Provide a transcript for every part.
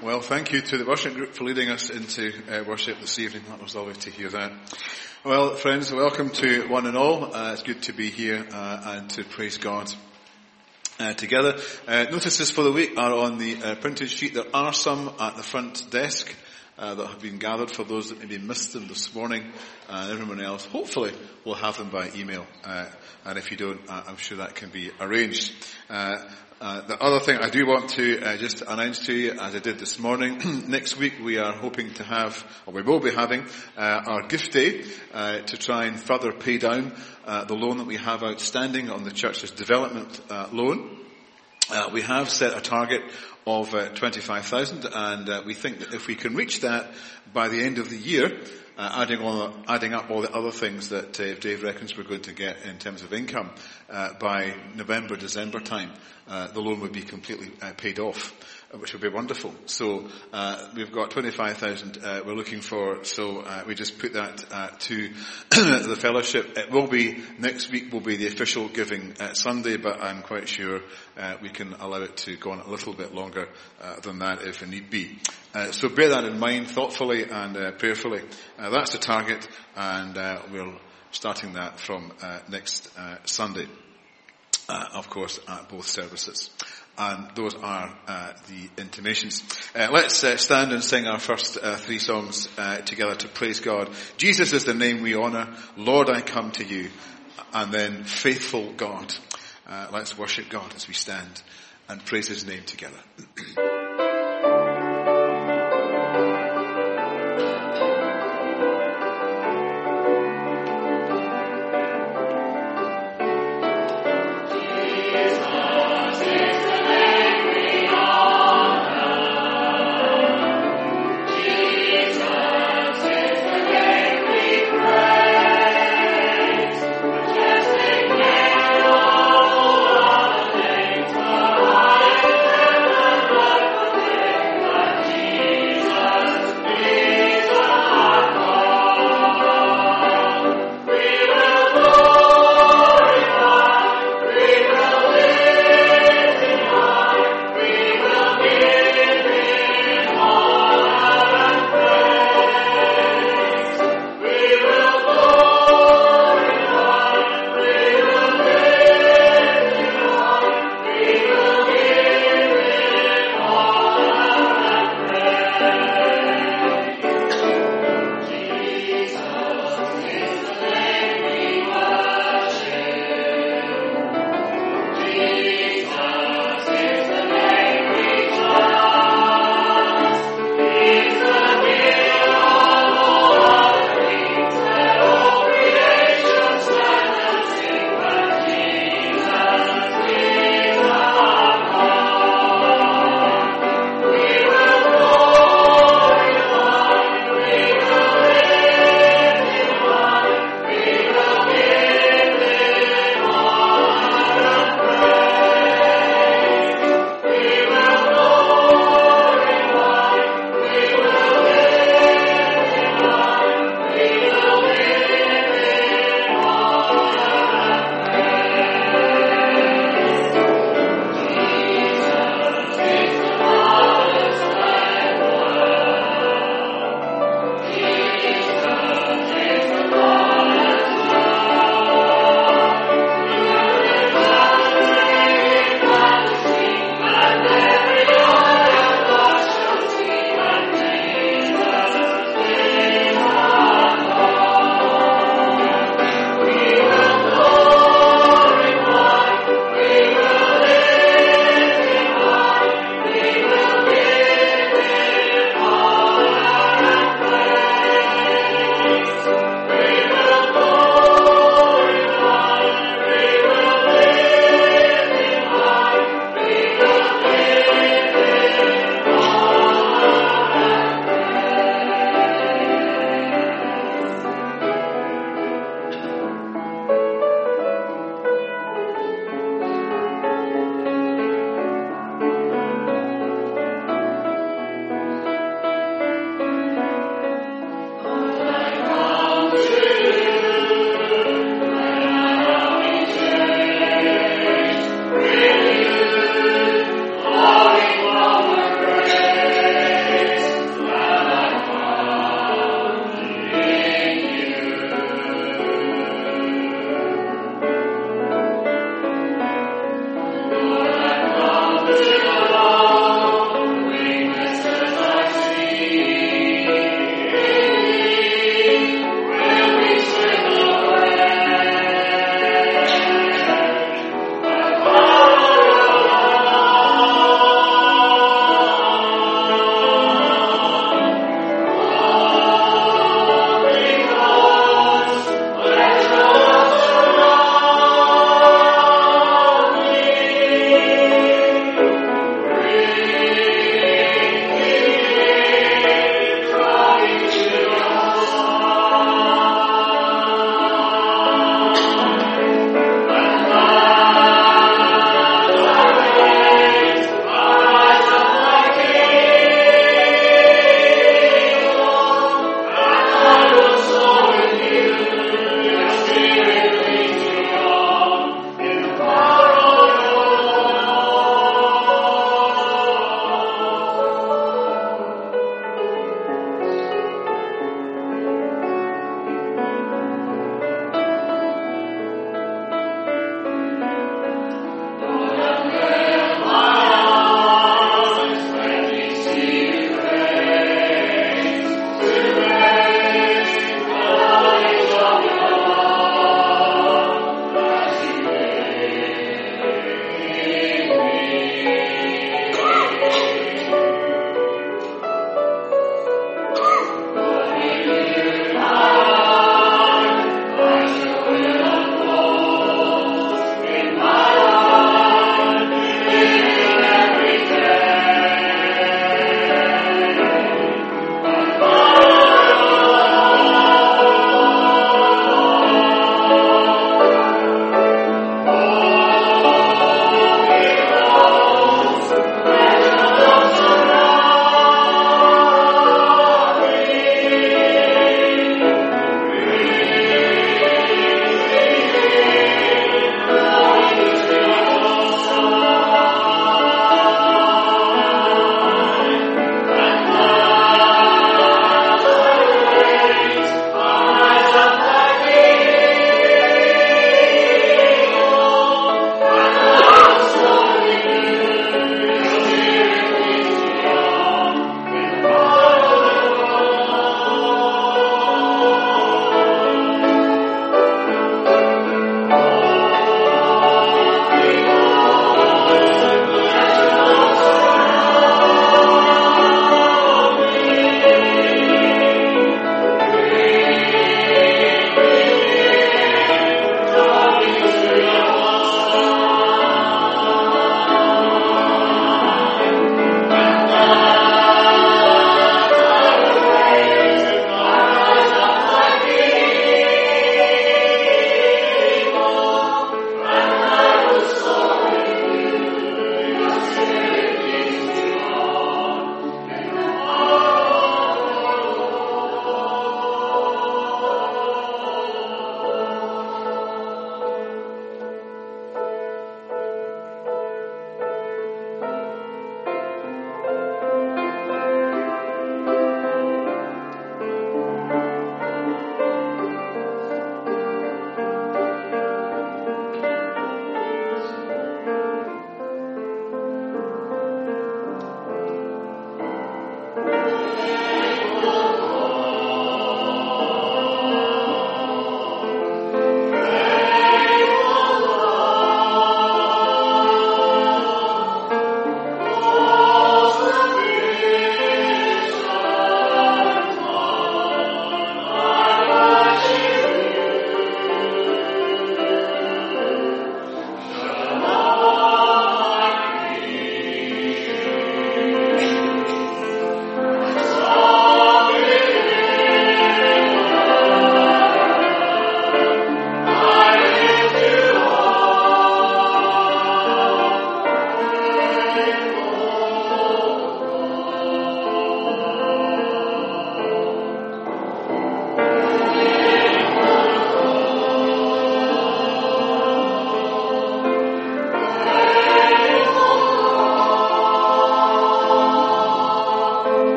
Well, thank you to the worship group for leading us into worship this evening. That was lovely to hear that. Well, friends, welcome to one and all. It's good to be here and to praise God together. Notices for the week are on the printed sheet. There are some at the front desk that have been gathered for those that maybe missed them this morning. Everyone else, hopefully, will have them by email. And if you don't, I'm sure that can be arranged. The other thing I do want to just announce to you, as I did this morning, next week we are hoping to have, or we will be having, our gift day to try and further pay down the loan that we have outstanding on the church's development loan. We have set a target of 25,000, and we think that if we can reach that by the end of the year, adding up all the other things that Dave reckons we're going to get in terms of income, by November, December time, the loan would be completely paid off, which would be wonderful. So we've got 25,000 we're looking for, so we just put that to the fellowship. It will be, next week will be the official giving Sunday, but I'm quite sure we can allow it to go on a little bit longer than that if need be. So bear that in mind thoughtfully and prayerfully. That's the target, and we're starting that from next Sunday, of course, at both services. And those are the intimations. Let's stand and sing our first three songs together to praise God. Jesus is the name we honour. Lord, I come to you. And then faithful God. Let's worship God as we stand and praise his name together.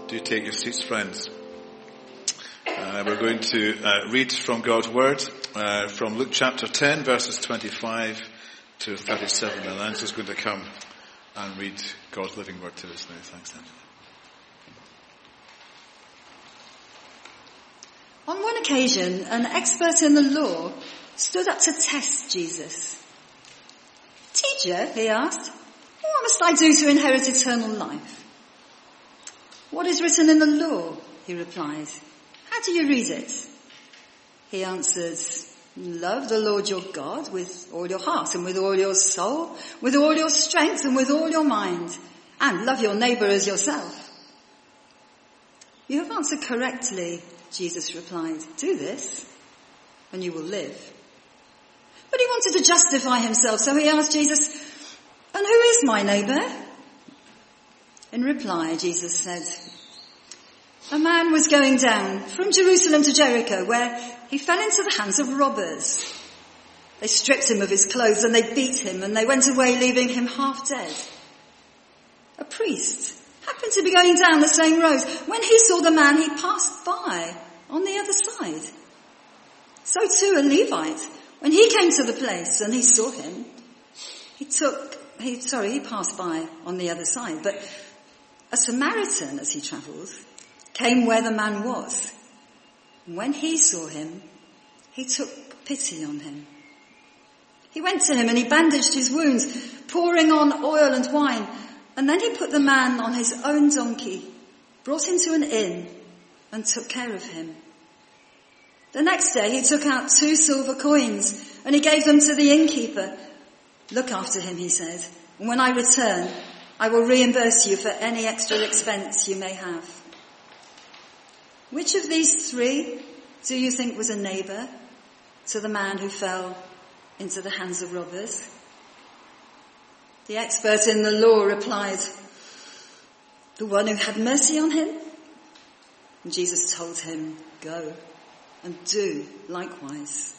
Do take your seats, friends. We're going to read from God's Word, from Luke chapter 10, verses 25 to 37. And Angela's going to come and read God's living Word to us now. Thanks, Angela. On one occasion, an expert in the law stood up to test Jesus. "Teacher," he asked, "what must I do to inherit eternal life?" "What is written in the law?" he replied. "How do you read it?" He answered, "Love the Lord your God with all your heart and with all your soul, with all your strength and with all your mind, and love your neighbour as yourself." "You have answered correctly," Jesus replied. "Do this, and you will live." But he wanted to justify himself, so he asked Jesus, "And who is my neighbour?" In reply, Jesus said, "A man was going down from Jerusalem to Jericho, where he fell into the hands of robbers. They stripped him of his clothes and they beat him, and they went away leaving him half dead. A priest happened to be going down the same road. When he saw the man, he passed by on the other side. So too a Levite, when he came to the place and he saw him, he passed by on the other side. But a Samaritan, as he travelled, came where the man was. When he saw him, he took pity on him. He went to him and he bandaged his wounds, pouring on oil and wine. And then he put the man on his own donkey, brought him to an inn, and took care of him. The next day he took out 2 silver coins and he gave them to the innkeeper. "Look after him," he said, "and when I return, I will reimburse you for any extra expense you may have." Which of these 3 do you think was a neighbour to the man who fell into the hands of robbers? The expert in the law replied, "The one who had mercy on him." And Jesus told him, "Go and do likewise."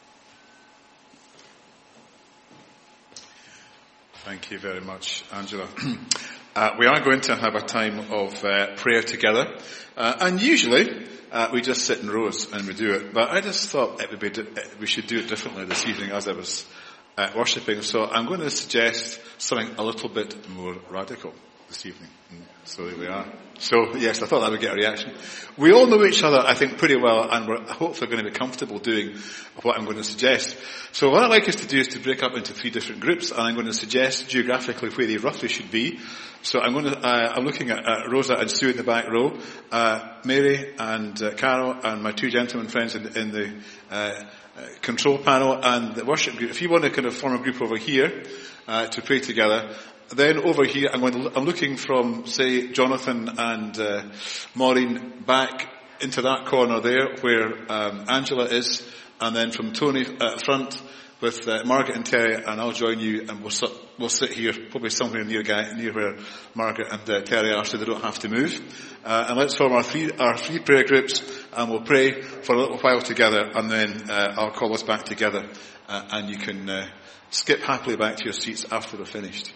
Thank you very much, Angela. We are going to have a time of prayer together. And usually we just sit in rows and we do it. But I just thought we should do it differently this evening as I was worshipping. So I'm going to suggest something a little bit more radical this evening. So there we are. So yes, I thought that would get a reaction. We all know each other, I think, pretty well, and we're hopefully going to be comfortable doing what I'm going to suggest. So what I'd like us to do is to break up into 3 different groups, and I'm going to suggest geographically where they roughly should be. So I'm looking at Rosa and Sue in the back row, Mary and Carol, and my 2 gentlemen friends in the control panel, and the worship group. If you want to kind of form a group over here to pray together. Then over here, I'm looking from, say, Jonathan and Maureen back into that corner there where Angela is, and then from Tony front with Margaret and Terry, and I'll join you, and we'll sit here, probably somewhere near where Margaret and Terry are, so they don't have to move. And let's form our three prayer groups, and we'll pray for a little while together, and then I'll call us back together, and you can skip happily back to your seats after we're finished.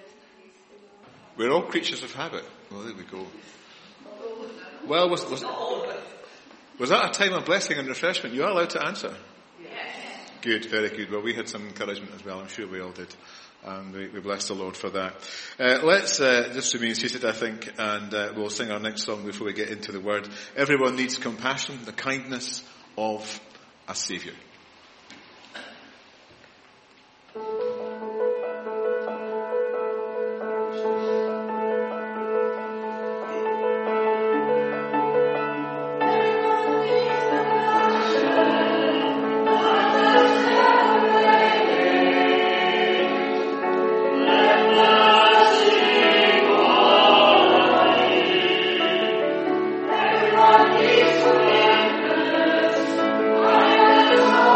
We're all creatures of habit. Well, there we go. Well, was that a time of blessing and refreshment? You are allowed to answer. Yes. Good, very good. Well, we had some encouragement as well. I'm sure we all did. And we bless the Lord for that. Let's just remain seated, I think, and we'll sing our next song before we get into the Word. Everyone needs compassion, the kindness of a Saviour. Oh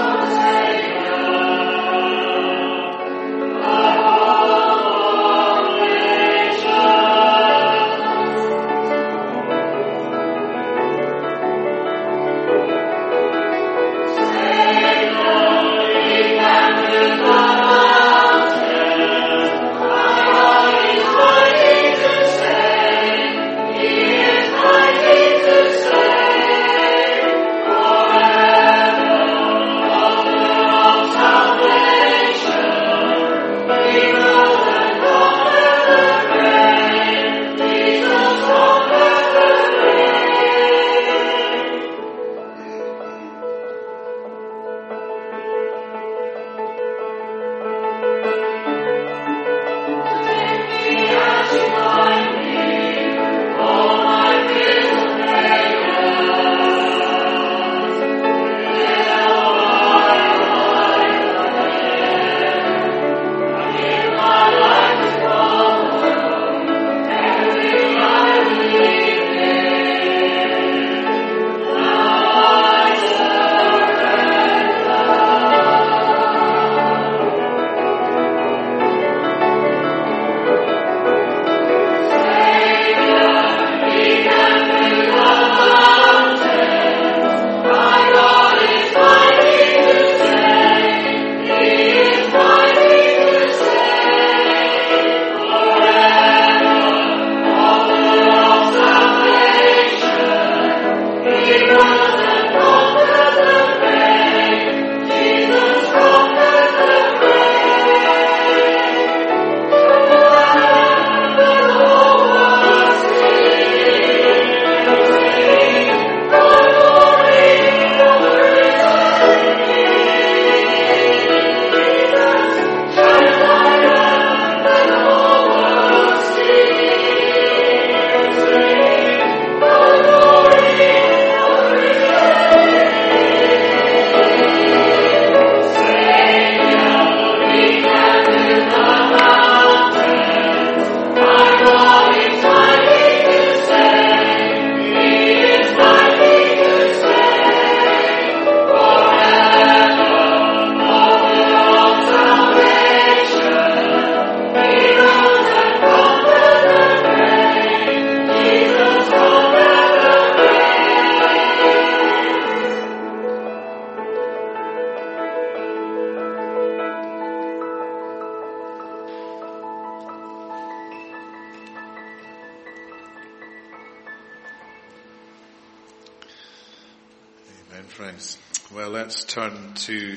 Amen, friends. Well, let's turn to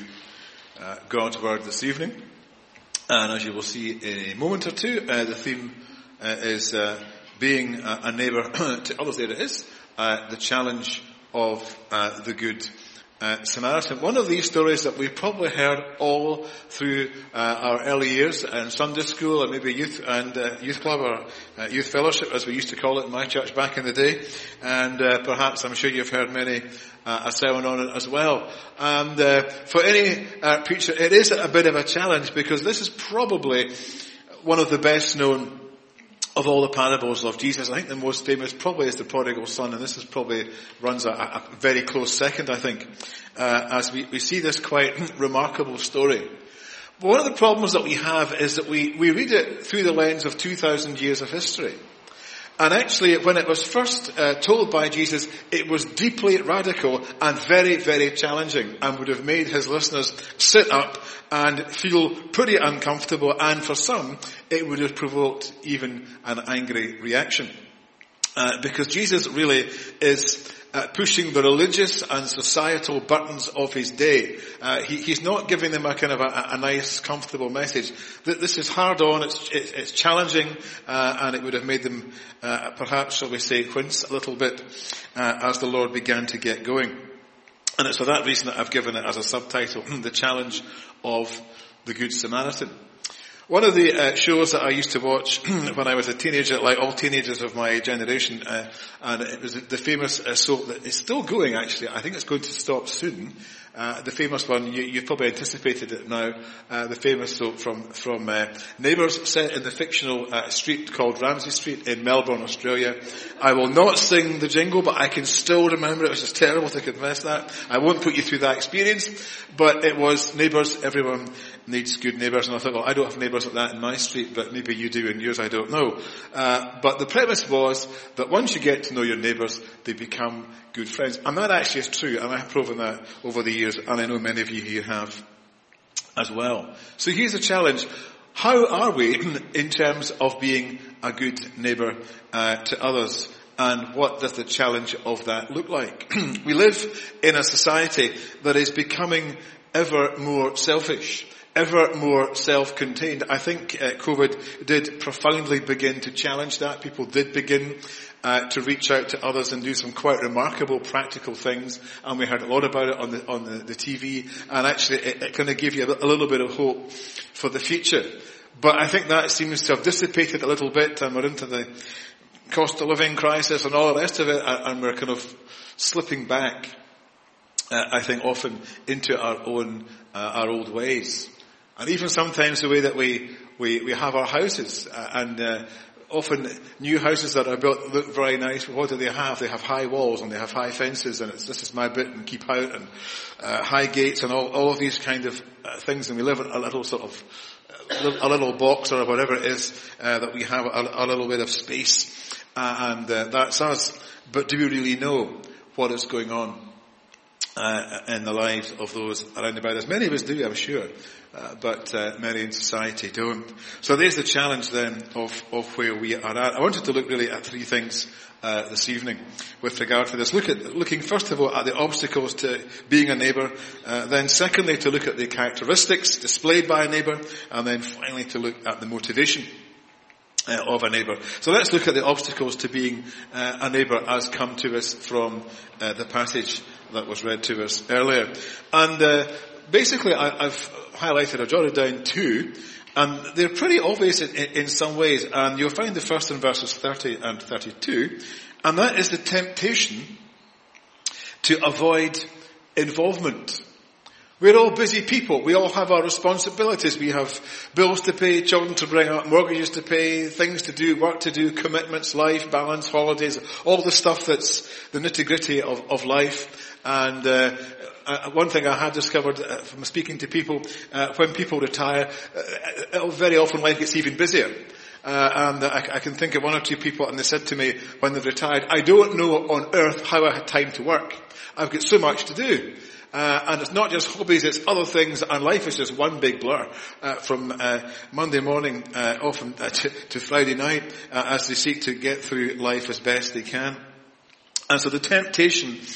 God's Word this evening. And as you will see in a moment or two, the theme is being a neighbour to others. There it is, the challenge of the Good Samaritan. One of these stories that we probably heard all through our early years in Sunday school, or maybe youth club, or youth fellowship, as we used to call it in my church back in the day. And perhaps I'm sure you've heard many a sermon on it as well. And for any preacher, it is a bit of a challenge, because this is probably one of the best known of all the parables of Jesus. I think the most famous probably is the prodigal son, and this is probably runs a very close second, I think, as we see this quite remarkable story. But one of the problems that we have is that we read it through the lens of 2,000 years of history. And actually, when it was first told by Jesus, it was deeply radical and very, very challenging, and would have made his listeners sit up and feel pretty uncomfortable, and for some, it would have provoked even an angry reaction. Because Jesus really is pushing the religious and societal buttons of his day. He's not giving them a kind of a nice, comfortable message. This is hard on, it's challenging, and it would have made them, perhaps, shall we say, wince a little bit, as the Lord began to get going. And it's for that reason that I've given it as a subtitle, The Challenge of the Good Samaritan. One of the shows that I used to watch when I was a teenager, like all teenagers of my generation, and it was the famous soap that is still going, actually. I think it's going to stop soon. The famous one, you've probably anticipated it now, the famous soap from Neighbours, set in the fictional street called Ramsay Street in Melbourne, Australia. I will not sing the jingle, but I can still remember it. It was just terrible to confess that. I won't put you through that experience, but it was neighbours. Everyone needs good neighbours. And I thought, well, I don't have neighbours like that in my street, but maybe you do in yours, I don't know. But the premise was that once you get to know your neighbours, they become good friends. And that actually is true, and I've proven that over the years, and I know many of you here have as well. So here's a challenge. How are we in terms of being a good neighbour to others? And what does the challenge of that look like? We live in a society that is becoming ever more selfish, ever more self-contained. I think COVID did profoundly begin to challenge that. People did begin to reach out to others and do some quite remarkable practical things, and we heard a lot about it on the TV, and actually it kind of gave you a little bit of hope for the future. But I think that seems to have dissipated a little bit, and we're into the cost of living crisis and all the rest of it, and we're kind of slipping back, I think, often into our old ways. And even sometimes the way that we have our houses, and often new houses that are built look very nice, but what do they have? They have high walls and they have high fences, and this is my bit and keep out, and high gates and all of these kind of things, and we live in a little sort of a little box or whatever it is, that we have a little bit of space, and that's us. But do we really know what is going on in the lives of those around about us? Many of us do, I'm sure, but many in society don't. So there's the challenge then of where we are at. I wanted to look really at three things this evening with regard to this. Looking first of all at the obstacles to being a neighbour, then secondly to look at the characteristics displayed by a neighbour, and then finally to look at the motivation of a neighbour. So let's look at the obstacles to being a neighbour as come to us from the passage that was read to us earlier. And basically I've highlighted or jotted down two, and they're pretty obvious in some ways, and you'll find the first in verses 30 and 32, and that is the temptation to avoid involvement. We're all busy people. We all have our responsibilities. We have bills to pay, children to bring up, mortgages to pay, things to do, work to do, commitments, life, balance, holidays, all the stuff that's the nitty-gritty of life. And one thing I have discovered from speaking to people, when people retire, very often life gets even busier. And I can think of one or two people, and they said to me when they've retired, I don't know on earth how I had time to work. I've got so much to do. And it's not just hobbies, it's other things, and life is just one big blur, from Monday morning often to Friday night, as they seek to get through life as best they can. And so the temptation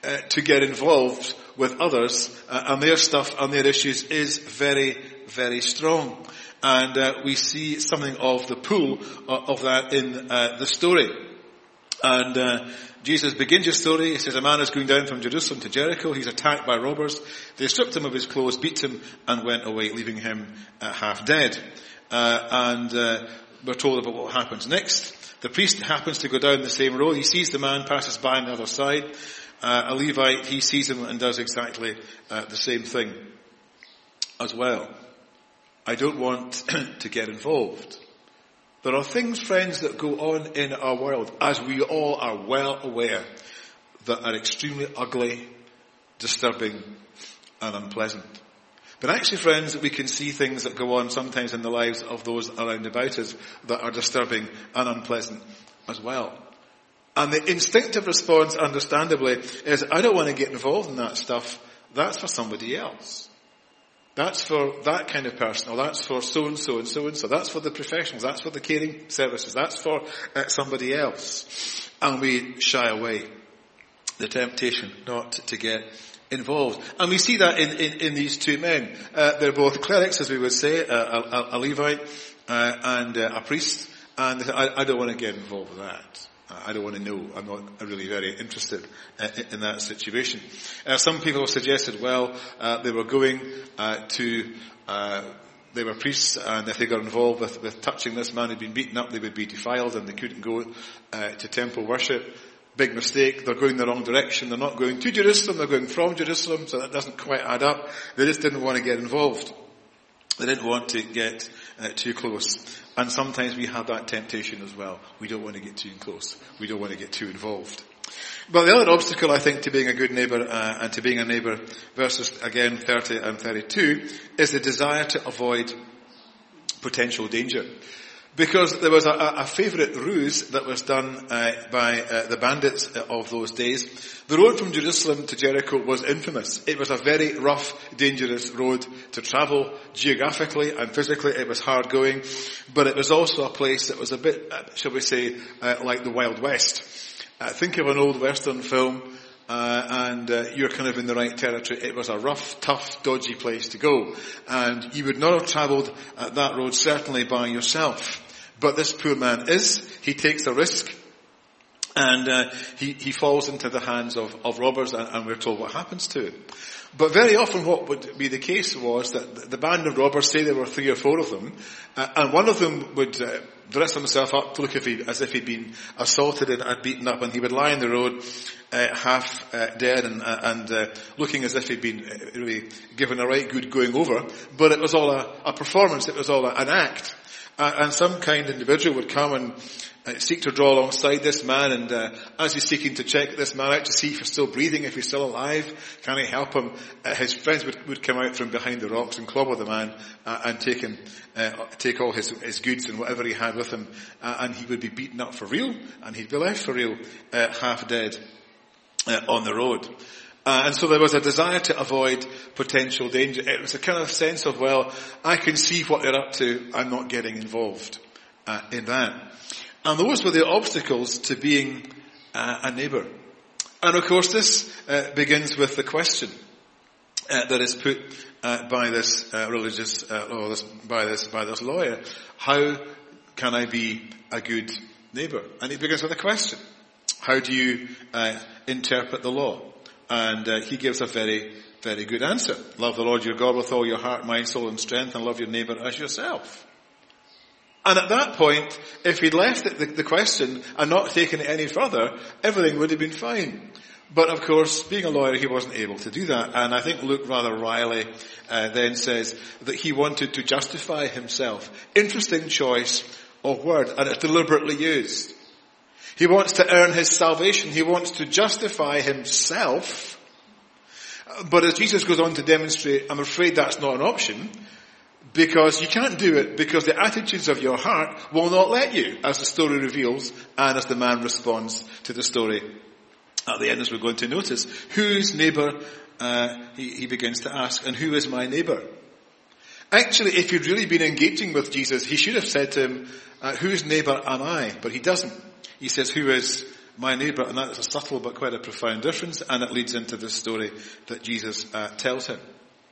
to get involved with others and their stuff and their issues is very, very strong. And we see something of the pull of that in the story. And Jesus begins his story. He says, a man is going down from Jerusalem to Jericho. He's attacked by robbers. They stripped him of his clothes, beat him, and went away, leaving him half dead. And we're told about what happens next. The priest happens to go down the same road. He sees the man, passes by on the other side. A Levite, he sees him and does exactly the same thing as well. I don't want to get involved. There are things, friends, that go on in our world, as we all are well aware, that are extremely ugly, disturbing, and unpleasant. But actually, friends, we can see things that go on sometimes in the lives of those around about us that are disturbing and unpleasant as well. And the instinctive response, understandably, is, I don't want to get involved in that stuff. That's for somebody else. That's for that kind of person, or that's for so-and-so and so-and-so. That's for the professionals. That's for the caring services. That's for somebody else. And we shy away. The temptation not to get involved. And we see that in these two men. They're both clerics, as we would say, a Levite and a priest. And I don't want to get involved with that. I don't want to know. I'm not really very interested in that situation. Some people have suggested, well, they were going they were priests, and if they got involved with touching this man who'd been beaten up, they would be defiled, and they couldn't go to temple worship. Big mistake. They're going the wrong direction. They're not going to Jerusalem. They're going from Jerusalem, so that doesn't quite add up. They just didn't want to get involved. They didn't want to get too close. And sometimes we have that temptation as well. We don't want to get too close. We don't want to get too involved. But the other obstacle, I think, to being a good neighbour and to being a neighbour, verses again 30 and 32, is the desire to avoid potential danger. Because there was a favourite ruse that was done by the bandits of those days. The road from Jerusalem to Jericho was infamous. It was a very rough, dangerous road to travel geographically and physically. It was hard going, but it was also a place that was a bit, shall we say, like the Wild West. Think of an old Western film, and you're kind of in the right territory. It was a rough, tough, dodgy place to go, and you would not have travelled that road certainly by yourself. But this poor man he takes a risk, and he falls into the hands of robbers, and we're told what happens to him. But very often what would be the case was that the band of robbers, say there were 3 or 4 of them, and one of them would dress himself up to look as if he'd been assaulted and beaten up, and he would lie in the road half dead and looking as if he'd been really given a right good going over. But it was all a performance. It was all an act. And some kind individual would come and seek to draw alongside this man, and as he's seeking to check this man out to see if he's still breathing, if he's still alive, can he help him? His friends would come out from behind the rocks and clobber the man and take all his goods and whatever he had with him, and he would be beaten up for real, and he'd be left for real, half dead on the road. And so there was a desire to avoid potential danger. It was a kind of sense of, well, I can see what they're up to. I'm not getting involved in that. And those were the obstacles to being a neighbour. And of course this begins with the question that is put by this religious, or by this lawyer. How can I be a good neighbour? And it begins with a question. How do you interpret the law? And he gives a very, very good answer. Love the Lord your God with all your heart, mind, soul and strength, and love your neighbour as yourself. And at that point, if he'd left the question and not taken it any further, everything would have been fine. But of course, being a lawyer, he wasn't able to do that. And I think Luke rather wryly then says that he wanted to justify himself. Interesting choice of word, and it's deliberately used. He wants to earn his salvation. He wants to justify himself. But as Jesus goes on to demonstrate, I'm afraid that's not an option, because you can't do it because the attitudes of your heart will not let you, as the story reveals and as the man responds to the story. At the end, as we're going to notice, whose neighbour, he begins to ask, and who is my neighbour? Actually, if he'd really been engaging with Jesus, he should have said to him, whose neighbour am I? But he doesn't. He says, who is my neighbour? And that's a subtle but quite a profound difference, and it leads into the story that Jesus tells him.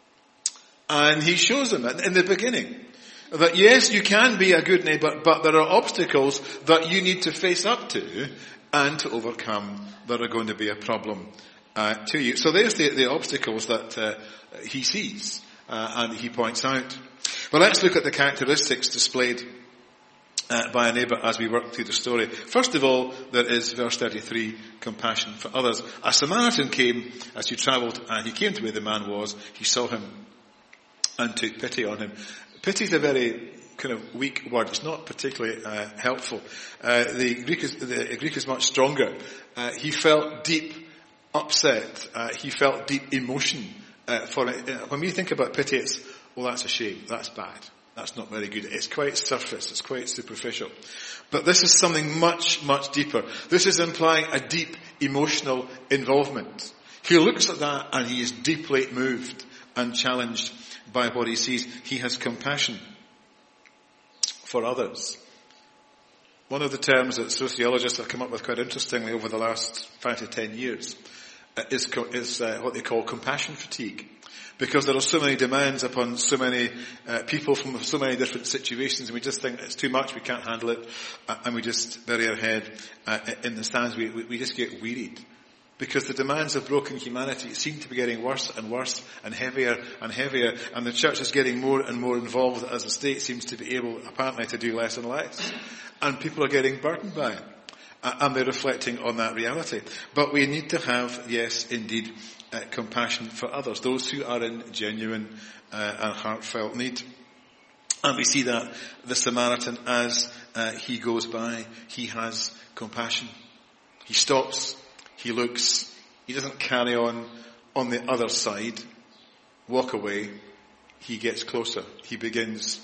And he shows him in the beginning that yes, you can be a good neighbour, but there are obstacles that you need to face up to and to overcome that are going to be a problem to you. So there's the obstacles that he sees and he points out. Well, let's look at the characteristics displayed by a neighbour as we work through the story. First of all, there is verse 33, compassion for others. A Samaritan came as he travelled, and he came to where the man was. He saw him and took pity on him. Pity is a very kind of weak word. It's not particularly helpful. The Greek is much stronger. He felt deep upset. He felt deep emotion for it. When we think about pity, it's, well, that's a shame. That's bad. That's not very good. It's quite surface. It's quite superficial. But this is something much, much deeper. This is implying a deep emotional involvement. He looks at that and he is deeply moved and challenged by what he sees. He has compassion for others. One of the terms that sociologists have come up with quite interestingly over the last 5 to 10 years is what they call compassion fatigue. Because there are so many demands upon so many people from so many different situations, and we just think it's too much, we can't handle it, and we just bury our head in the sands. We just get wearied. Because the demands of broken humanity seem to be getting worse and worse and heavier, and the church is getting more and more involved as the state seems to be able, apparently, to do less and less. And people are getting burdened by it. And they're reflecting on that reality. But we need to have, yes, indeed, compassion for others, those who are in genuine and heartfelt need. And we see that the Samaritan, as he goes by, he has compassion. He stops, he looks, he doesn't carry on the other side, walk away, he gets closer, he begins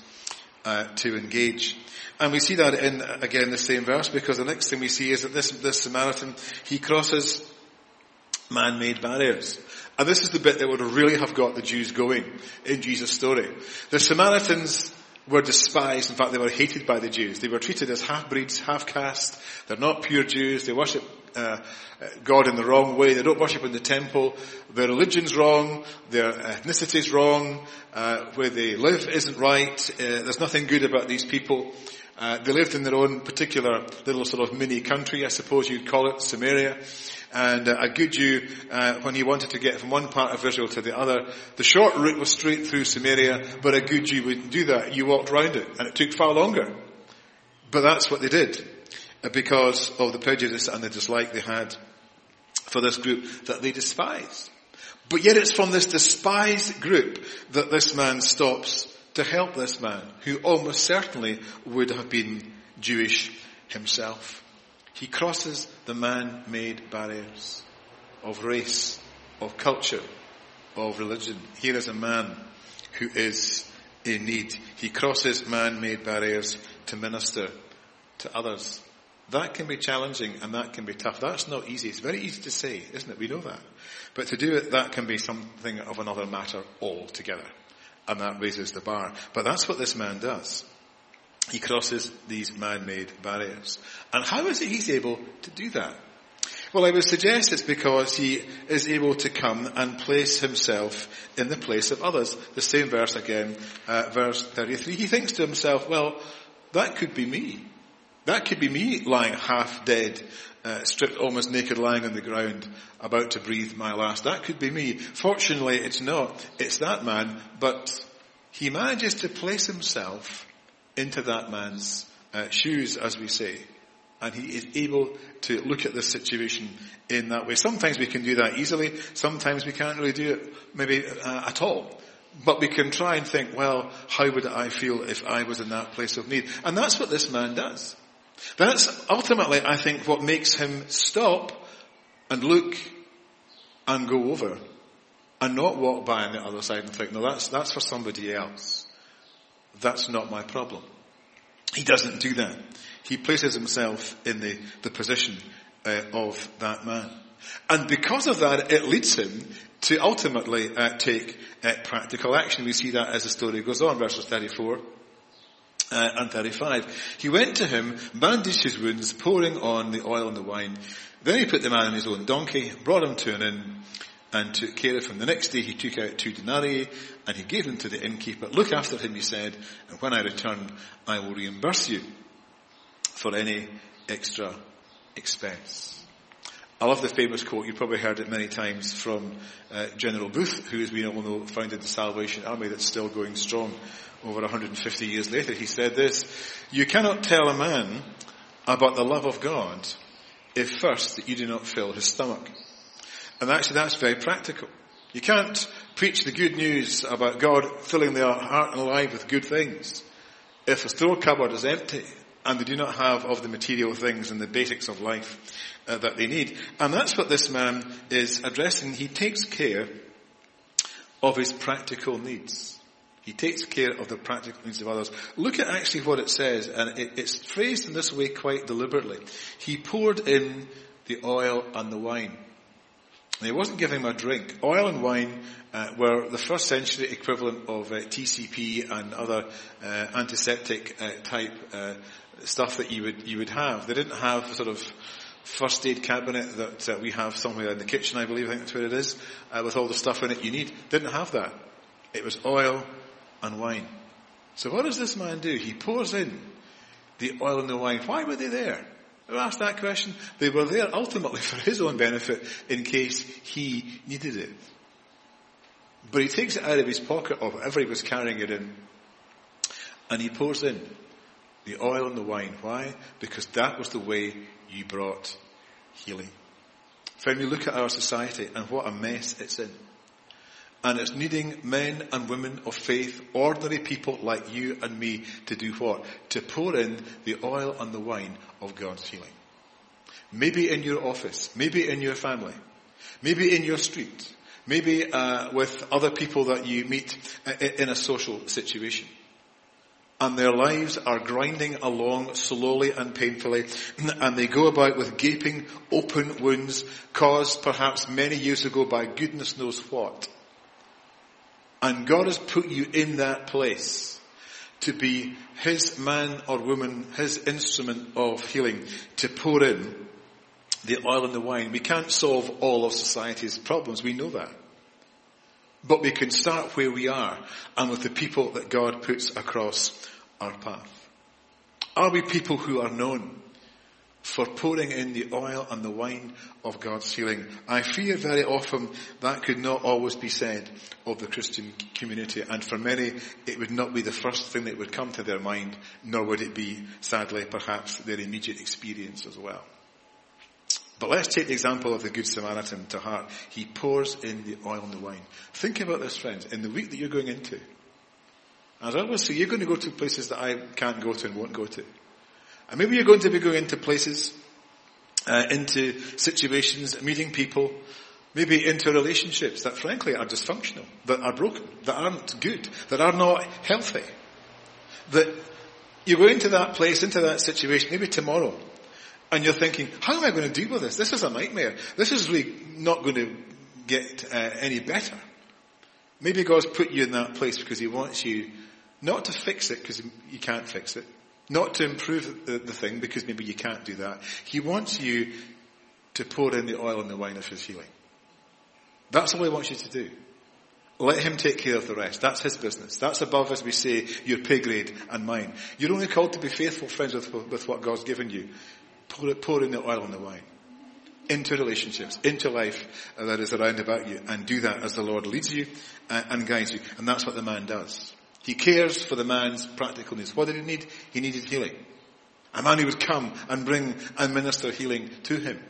to engage. And we see that in, again, the same verse, because the next thing we see is that this Samaritan, he crosses man-made barriers. And this is the bit that would really have got the Jews going in Jesus' story. The Samaritans were despised. In fact, they were hated by the Jews. They were treated as half-breeds, half-caste. They're not pure Jews. They worship God in the wrong way. They don't worship in the temple. Their religion's wrong. Their ethnicity's wrong. Where they live isn't right. There's nothing good about these people. They lived in their own particular little sort of mini country, I suppose you'd call it, Samaria. And a good Jew, when he wanted to get from one part of Israel to the other, the short route was straight through Samaria, but a good Jew wouldn't do that. You walked round it, and it took far longer. But that's what they did, because of the prejudice and the dislike they had for this group that they despised. But yet it's from this despised group that this man stops to help this man, who almost certainly would have been Jewish himself. He crosses the man-made barriers of race, of culture, of religion. Here is a man who is in need. He crosses man-made barriers to minister to others. That can be challenging and that can be tough. That's not easy. It's very easy to say, isn't it? We know that. But to do it, that can be something of another matter altogether. And that raises the bar. But that's what this man does. He crosses these man-made barriers. And how is it he's able to do that? Well, I would suggest it's because he is able to come and place himself in the place of others. The same verse again, verse 33. He thinks to himself, well, that could be me. That could be me lying half dead, stripped almost naked, lying on the ground, about to breathe my last. That could be me. Fortunately, it's not. It's that man. But he manages to place himself into that man's shoes, as we say. And he is able to look at the situation in that way. Sometimes we can do that easily. Sometimes we can't really do it maybe at all. But we can try and think, well, how would I feel if I was in that place of need? And that's what this man does. That's ultimately, I think, what makes him stop and look and go over and not walk by on the other side and think, no, that's for somebody else. That's not my problem. He doesn't do that. He places himself in the position of that man. And because of that, it leads him to ultimately take practical action. We see that as the story goes on, verses 34 and 35. He went to him, bandaged his wounds, pouring on the oil and the wine. Then he put the man on his own donkey, brought him to an inn, and took care of him. The next day he took out 2 denarii, and he gave them to the innkeeper. Look after him, he said, and when I return, I will reimburse you for any extra expense. I love the famous quote, you've probably heard it many times, from General Booth, who, as we all know, founded the Salvation Army that's still going strong over 150 years later. He said this: "You cannot tell a man about the love of God if first you do not fill his stomach." And actually that's very practical. You can't preach the good news about God filling their heart and life with good things if the store cupboard is empty and they do not have of the material things and the basics of life that they need. And that's what this man is addressing. He takes care of his practical needs. He takes care of the practical needs of others. Look at actually what it says, and it's phrased in this way quite deliberately. He poured in the oil and the wine. And he wasn't giving him a drink. Oil and wine were the first century equivalent of TCP and other antiseptic type stuff that you would have. They didn't have a sort of first aid cabinet that we have somewhere in the kitchen, I believe. I think that's where it is, with all the stuff in it you need. Didn't have that. It was oil and wine. So what does this man do? He pours in the oil and the wine. Why were they there? I asked that question. They were there ultimately for his own benefit in case he needed it. But he takes it out of his pocket or whatever he was carrying it in, and he pours in the oil and the wine. Why? Because that was the way you brought healing. Friend, we look at our society and what a mess it's in. And it's needing men and women of faith, ordinary people like you and me, to do what? To pour in the oil and the wine of God's healing. Maybe in your office, maybe in your family, maybe in your street, maybe with other people that you meet in a social situation. And their lives are grinding along slowly and painfully, and they go about with gaping, open wounds caused perhaps many years ago by goodness knows what. And God has put you in that place to be his man or woman, his instrument of healing, to pour in the oil and the wine. We can't solve all of society's problems, we know that. But we can start where we are and with the people that God puts across our path. Are we people who are known for pouring in the oil and the wine of God's healing? I fear very often that could not always be said of the Christian community, and for many it would not be the first thing that would come to their mind, nor would it be, sadly, perhaps their immediate experience as well. But let's take the example of the Good Samaritan to heart. He pours in the oil and the wine. Think about this, friends, in the week that you're going into. As I always say, you're going to go to places that I can't go to and won't go to. And maybe you're going to be going into places, into situations, meeting people, maybe into relationships that frankly are dysfunctional, that are broken, that aren't good, that are not healthy. That you go into that place, into that situation, maybe tomorrow, and you're thinking, how am I going to deal with this? This is a nightmare. This is really not going to get any better. Maybe God's put you in that place because he wants you not to fix it because you can't fix it. Not to improve the thing because maybe you can't do that. He wants you to pour in the oil and the wine of his healing. That's all he wants you to do. Let him take care of the rest. That's his business. That's above, as we say, your pay grade and mine. You're only called to be faithful, friends, with what God's given you. Pour in the oil and the wine. Into relationships, into life that is around about you. And do that as the Lord leads you and guides you. And that's what the man does. He cares for the man's practical needs. What did he need? He needed healing. A man who would come and bring and minister healing to him.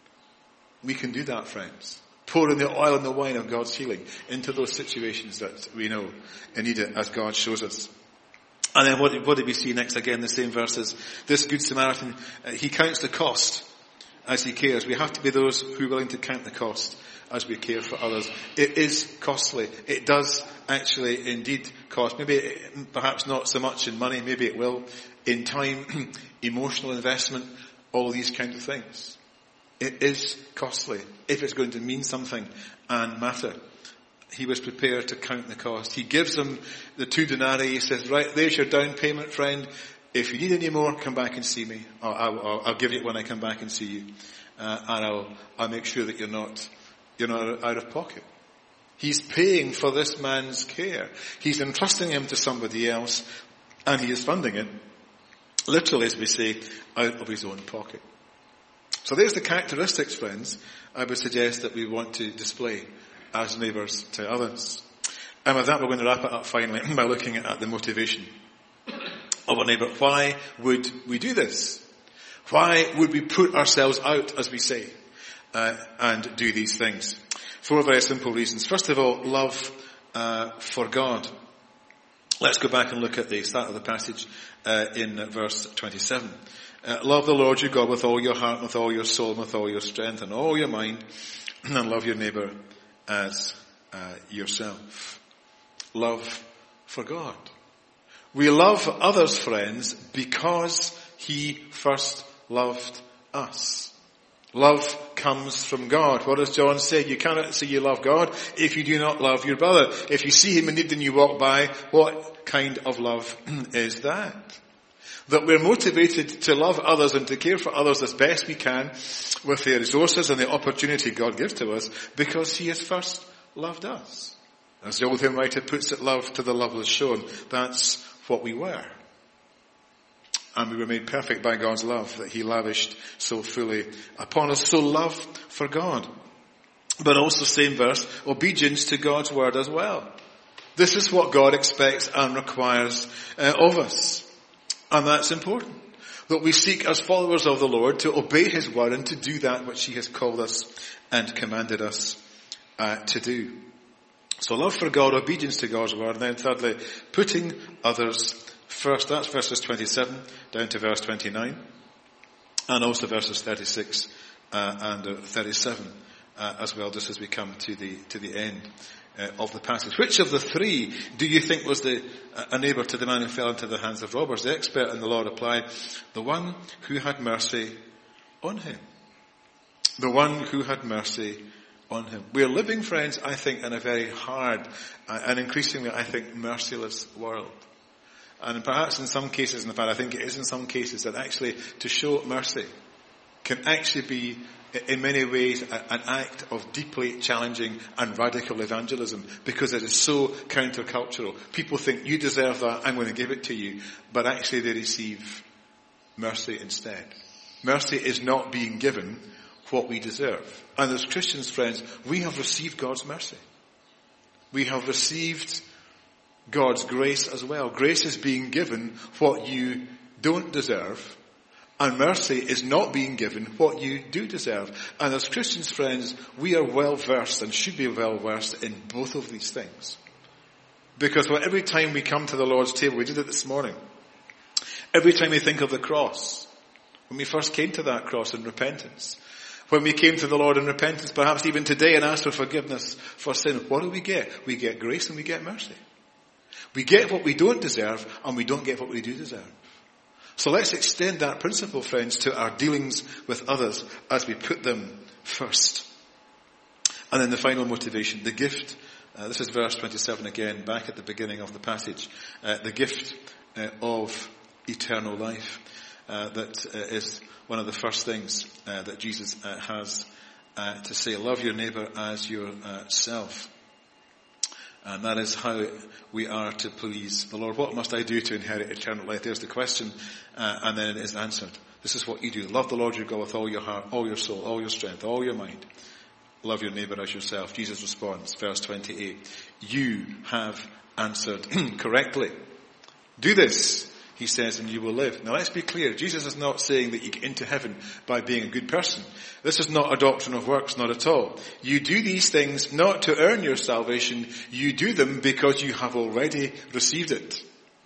We can do that, friends. Pour in the oil and the wine of God's healing into those situations that we know and need it as God shows us. And then what did we see next? Again, the same verses. This Good Samaritan, he counts the cost as he cares. We have to be those who are willing to count the cost as we care for others. It is costly. It does actually indeed cost. Maybe, perhaps not so much in money, maybe it will, in time, emotional investment, all these kinds of things. It is costly if it's going to mean something and matter. He was prepared to count the cost. He gives them the 2 denarii. He says, right, there's your down payment, friend. if you need any more, come back and see me. I'll give you it when I come back and see you. And I'll make sure that you're not out of pocket. He's paying for this man's care. He's entrusting him to somebody else, and he is funding it, literally, as we say, out of his own pocket. So there's the characteristics, friends, I would suggest that we want to display as neighbours to others. And with that, we're going to wrap it up finally by looking at the motivation of our neighbour. Why would we do this? Why would we put ourselves out, as we say, and do these things? 4 very simple reasons. First of all, love for God. Let's go back and look at the start of the passage in verse 27. Love the Lord your God with all your heart, with all your soul, with all your strength, and all your mind, and love your neighbour as yourself. Love for God. We love others, friends, because He first loved us. Love comes from God. What does John say? You cannot say you love God if you do not love your brother. If you see him in need and you walk by, what kind of love is that? That we're motivated to love others and to care for others as best we can with the resources and the opportunity God gives to us because He has first loved us. As the old hymn writer puts it, love to the loveless shown. That's what we were. And we were made perfect by God's love that He lavished so fully upon us. So love for God. But also, same verse, obedience to God's word as well. This is what God expects and requires of us. And that's important. That we seek as followers of the Lord to obey His word and to do that which He has called us and commanded us to do. So love for God, obedience to God's word, and then thirdly, putting others first. That's verses 27 down to verse 29, and also verses 36 and 37 as well, just as we come to the end of the passage. Which of the three do you think was a neighbour to the man who fell into the hands of robbers? The expert in the law replied, the one who had mercy on him. The one who had mercy on him. We are living, friends, I think, in a very hard and increasingly, I think, merciless world. And perhaps in some cases, in fact I think it is in some cases, that actually to show mercy can actually be in many ways an act of deeply challenging and radical evangelism because it is so countercultural. People think you deserve that, I'm going to give it to you, but actually they receive mercy instead. Mercy is not being given what we deserve. And as Christians, friends, we have received God's mercy. We have received God's grace as well. Grace is being given what you don't deserve, and mercy is not being given what you do deserve. And as Christians, friends, we are well versed and should be well versed in both of these things. Because every time we come to the Lord's table, we did it this morning, every time we think of the cross, when we first came to that cross in repentance, when we came to the Lord in repentance, perhaps even today, and asked for forgiveness for sin, what do we get? We get grace and we get mercy. We get what we don't deserve, and we don't get what we do deserve. So let's extend that principle, friends, to our dealings with others as we put them first. And then the final motivation, the gift. This is verse 27 again, back at the beginning of the passage. The gift of eternal life. That is one of the first things that Jesus has to say. Love your neighbour as yourself. And that is how we are to please the Lord. What must I do to inherit eternal life? There's the question, and then it is answered. This is what you do. Love the Lord your God with all your heart, all your soul, all your strength, all your mind. Love your neighbour as yourself. Jesus responds, verse 28. You have answered correctly. Do this, He says, and you will live. Now let's be clear. Jesus is not saying that you get into heaven by being a good person. This is not a doctrine of works, not at all. You do these things not to earn your salvation. You do them because you have already received it.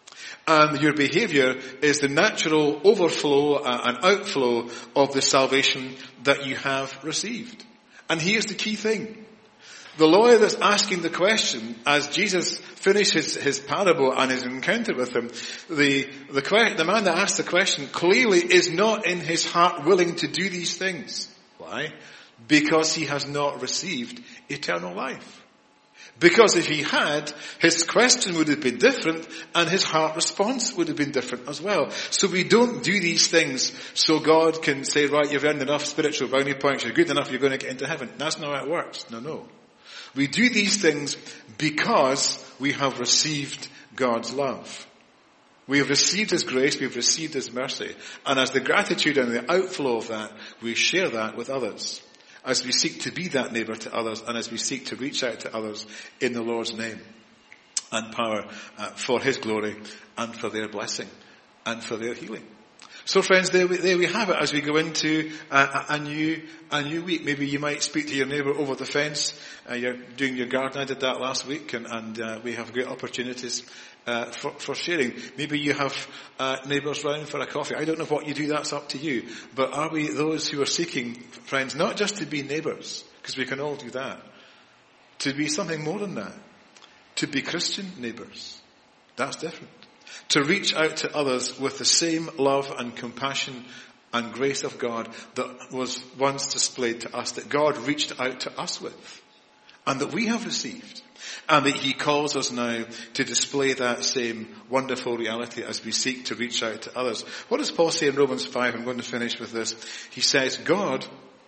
And your behaviour is the natural overflow and outflow of the salvation that you have received. And here's the key thing. The lawyer that's asking the question, as Jesus finishes his parable and his encounter with him, the man that asked the question clearly is not in his heart willing to do these things. Why? Because he has not received eternal life. Because if he had, his question would have been different and his heart response would have been different as well. So we don't do these things so God can say, right, you've earned enough spiritual brownie points, you're good enough, you're going to get into heaven. That's not how it works. No. We do these things because we have received God's love. We have received his grace, we have received his mercy. And as the gratitude and the outflow of that, we share that with others. As we seek to be that neighbour to others and as we seek to reach out to others in the Lord's name and power for his glory and for their blessing and for their healing. So friends, there we have it as we go into a new week. Maybe you might speak to your neighbour over the fence. You're doing your garden. I did that last week and we have great opportunities for sharing. Maybe you have neighbours round for a coffee. I don't know what you do, that's up to you. But are we those who are seeking, friends, not just to be neighbours, because we can all do that, to be something more than that, to be Christian neighbours? That's different. To reach out to others with the same love and compassion and grace of God that was once displayed to us, that God reached out to us with, and that we have received. And that he calls us now to display that same wonderful reality as we seek to reach out to others. What does Paul say in Romans 5? I'm going to finish with this. He says, God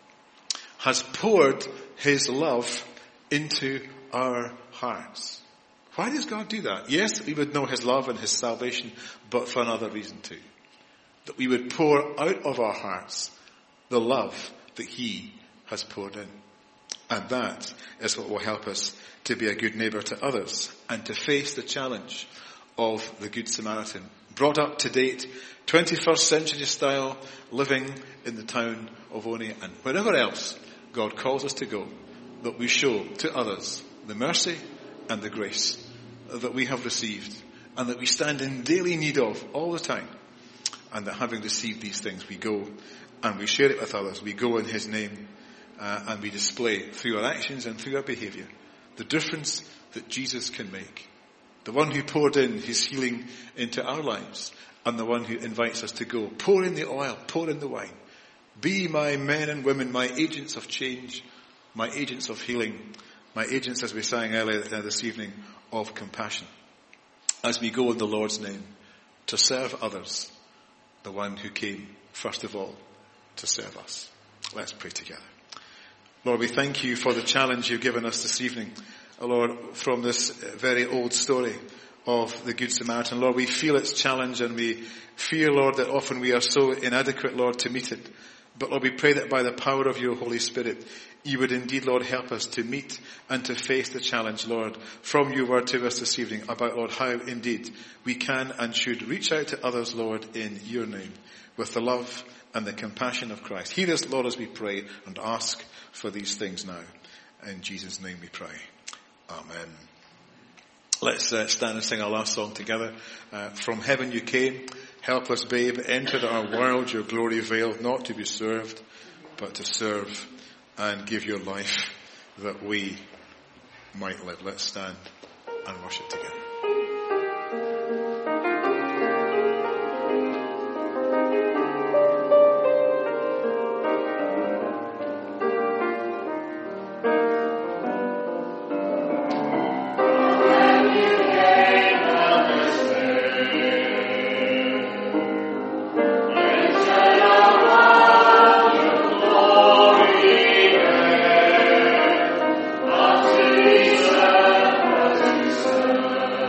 has poured his love into our hearts. Why does God do that? Yes, we would know his love and his salvation, but for another reason too. That we would pour out of our hearts the love that he has poured in. And that is what will help us to be a good neighbour to others and to face the challenge of the Good Samaritan. Brought up to date, 21st century style, living in the town of Oni and wherever else God calls us to go, that we show to others the mercy and the grace that we have received and that we stand in daily need of all the time. And that having received these things, we go and we share it with others. We go in his name and we display through our actions and through our behaviour the difference that Jesus can make. The one who poured in his healing into our lives and the one who invites us to go. Pour in the oil, pour in the wine. Be my men and women, my agents of change, my agents of healing, my agents, as we sang earlier this evening, of compassion. As we go in the Lord's name to serve others, the one who came first of all to serve us. Let's pray together. Lord, we thank you for the challenge you've given us this evening. Lord, from this very old story of the Good Samaritan. Lord, we feel its challenge and we fear, Lord, that often we are so inadequate, Lord, to meet it. But Lord, we pray that by the power of your Holy Spirit, you would indeed, Lord, help us to meet and to face the challenge, Lord, from your word to us this evening about, Lord, how indeed we can and should reach out to others, Lord, in your name, with the love and the compassion of Christ. Hear us, Lord, as we pray and ask for these things now. In Jesus' name we pray. Amen. Let's stand and sing our last song together. From heaven you came, helpless babe, entered our world, your glory veiled, not to be served, but to serve and give your life that we might live. Let's stand and worship together. Serve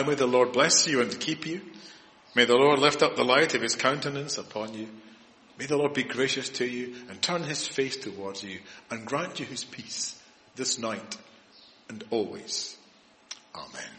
may the Lord bless you and keep you. May the Lord lift up the light of his countenance upon you. May the Lord be gracious to you and turn his face towards you and grant you his peace this night and always. Amen.